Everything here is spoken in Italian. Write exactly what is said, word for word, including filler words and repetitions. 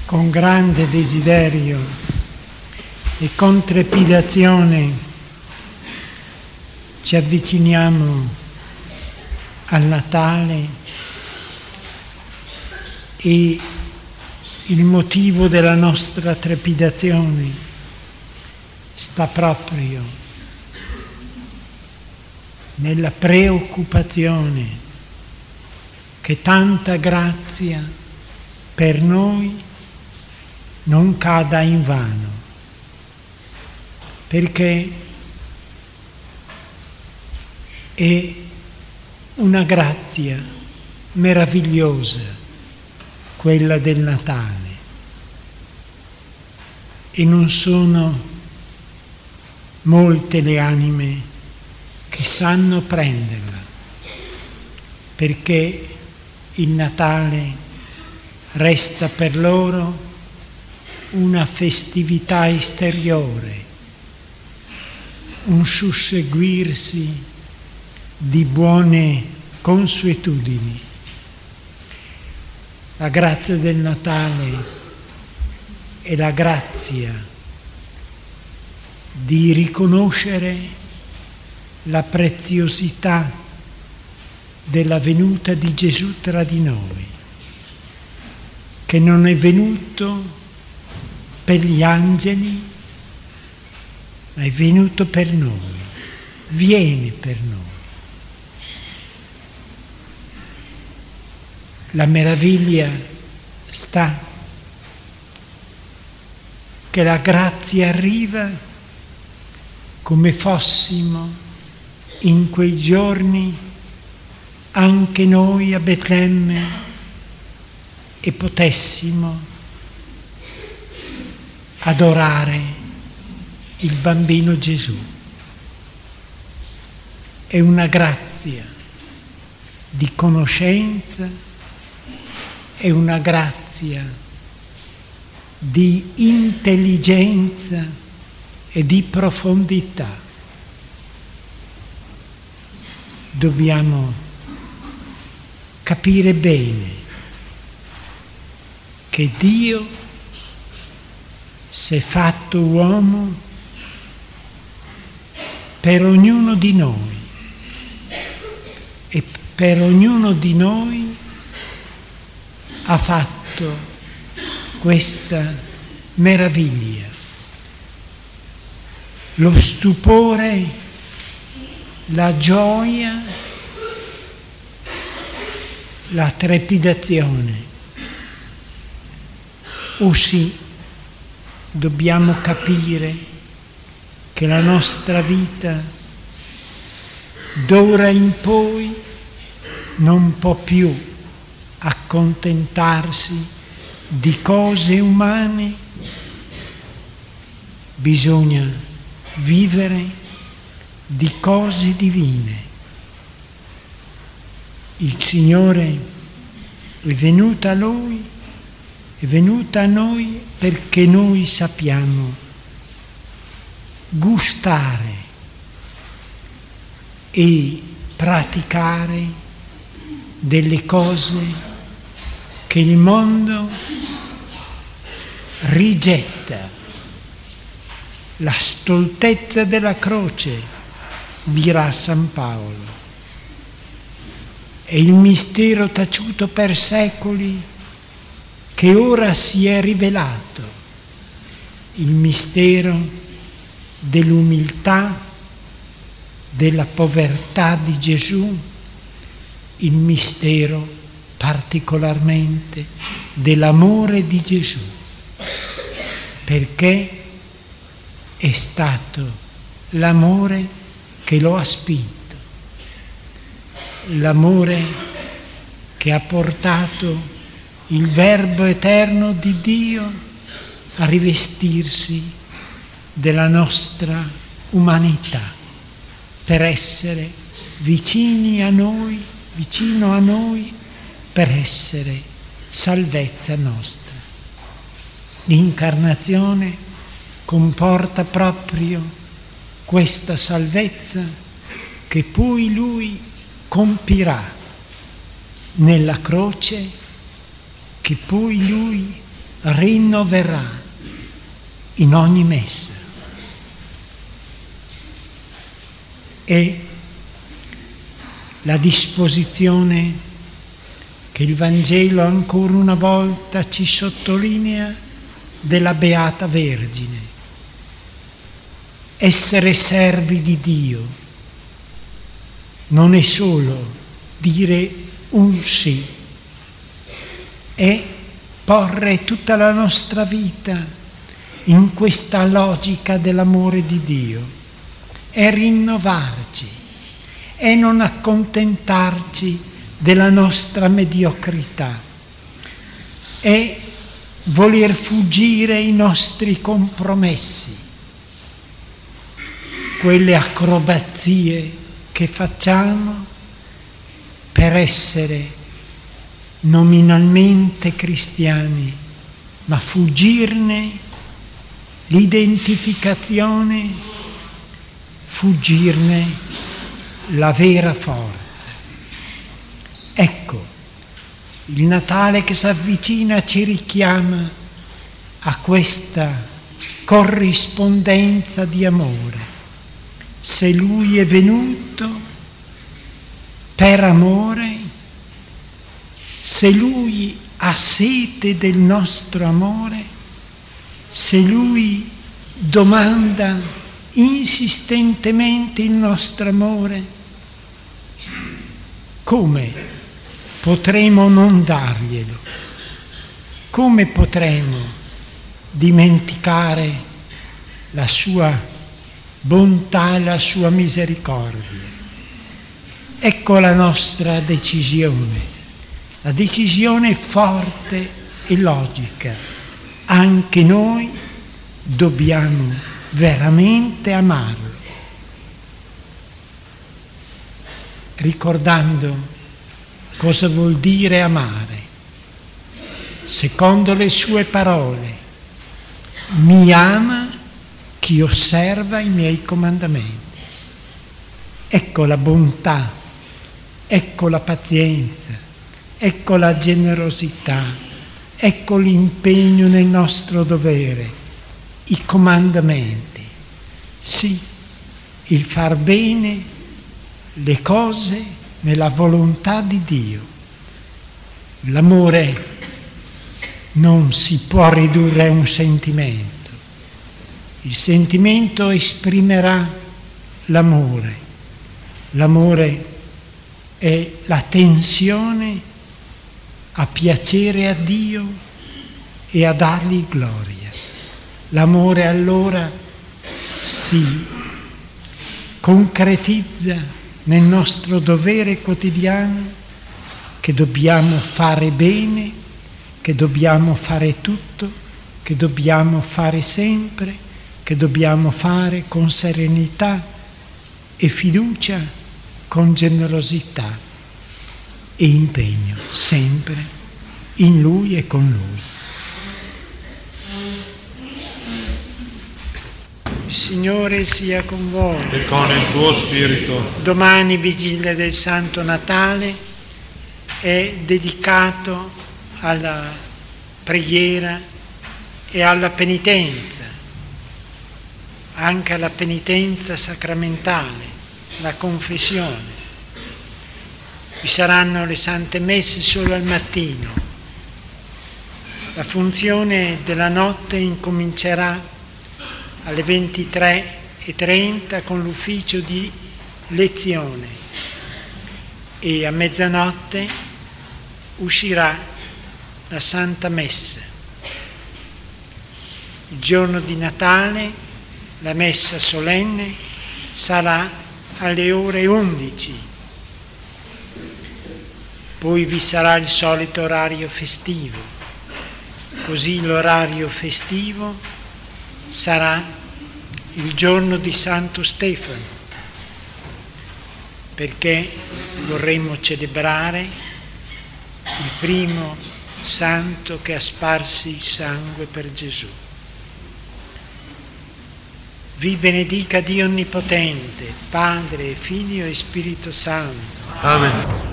con grande desiderio e con trepidazione ci avviciniamo al Natale e il motivo della nostra trepidazione sta proprio nella preoccupazione che tanta grazia per noi non cada invano, perché è una grazia meravigliosa quella del Natale e non sono molte le anime che sanno prenderla, perché il Natale resta per loro una festività esteriore, un susseguirsi di buone consuetudini. La grazia del Natale è la grazia di riconoscere la preziosità della venuta di Gesù tra di noi, che non è venuto per gli angeli, ma è venuto per noi, viene per noi. La meraviglia sta che la grazia arriva come fossimo in quei giorni anche noi a Betlemme e potessimo adorare il bambino Gesù. È una grazia di conoscenza, è una grazia di intelligenza e di profondità. Dobbiamo capire bene che Dio si è fatto uomo per ognuno di noi e per ognuno di noi ha fatto questa meraviglia. Lo stupore, la gioia, la trepidazione. O sì, dobbiamo capire che la nostra vita d'ora in poi non può più accontentarsi di cose umane, bisogna vivere di cose divine. Il Signore è venuto a Lui, è venuta a noi perché noi sappiamo gustare e praticare delle cose che il mondo rigetta. La stoltezza della croce, dirà San Paolo, è il mistero taciuto per secoli che ora si è rivelato, il mistero dell'umiltà, della povertà di Gesù, il mistero particolarmente dell'amore di Gesù, perché è stato l'amore che lo ha spinto, l'amore che ha portato il Verbo eterno di Dio a rivestirsi della nostra umanità per essere vicini a noi, vicino a noi, per essere salvezza nostra. L'incarnazione comporta proprio questa salvezza che poi Lui compirà nella croce, che poi Lui rinnoverà in ogni messa. E la disposizione che il Vangelo ancora una volta ci sottolinea della Beata Vergine. Essere servi di Dio non è solo dire un sì, è porre tutta la nostra vita in questa logica dell'amore di Dio, è rinnovarci, è non accontentarci della nostra mediocrità, è voler fuggire i nostri compromessi, quelle acrobazie che facciamo per essere nominalmente cristiani, ma fuggirne l'identificazione, fuggirne la vera forza. Ecco, il Natale che si avvicina ci richiama a questa corrispondenza di amore. Se Lui è venuto per amore, se Lui ha sete del nostro amore, se Lui domanda insistentemente il nostro amore, come potremo non darglielo? Come potremo dimenticare la sua bontà e la sua misericordia? Ecco la nostra decisione, la decisione forte e logica. Anche noi dobbiamo veramente amarlo, ricordando cosa vuol dire amare. Secondo le sue parole, mi ama chi osserva i miei comandamenti. Ecco la bontà, ecco la pazienza, ecco la generosità, ecco l'impegno nel nostro dovere, i comandamenti. Sì, il far bene le cose nella volontà di Dio. L'amore non si può ridurre a un sentimento. Il sentimento esprimerà l'amore. L'amore è la tensione a piacere a Dio e a dargli gloria. L'amore allora si concretizza nel nostro dovere quotidiano, che dobbiamo fare bene, che dobbiamo fare tutto, che dobbiamo fare sempre, che dobbiamo fare con serenità e fiducia, con generosità e impegno, sempre in Lui e con Lui. Il Signore sia con voi. E con il tuo spirito. Domani, vigilia del Santo Natale, è dedicato alla preghiera e alla penitenza, anche alla penitenza sacramentale, la confessione. Vi saranno le sante messe solo al mattino. La funzione della notte incomincerà alle ventitré e trenta con l'ufficio di lezione e a mezzanotte uscirà la Santa Messa. Il giorno di Natale la messa solenne sarà alle ore undici. Poi vi sarà il solito orario festivo. Così l'orario festivo sarà il giorno di Santo Stefano, perché vorremmo celebrare il primo santo che ha sparsi il sangue per Gesù. Vi benedica Dio Onnipotente, Padre, Figlio e Spirito Santo. Amen.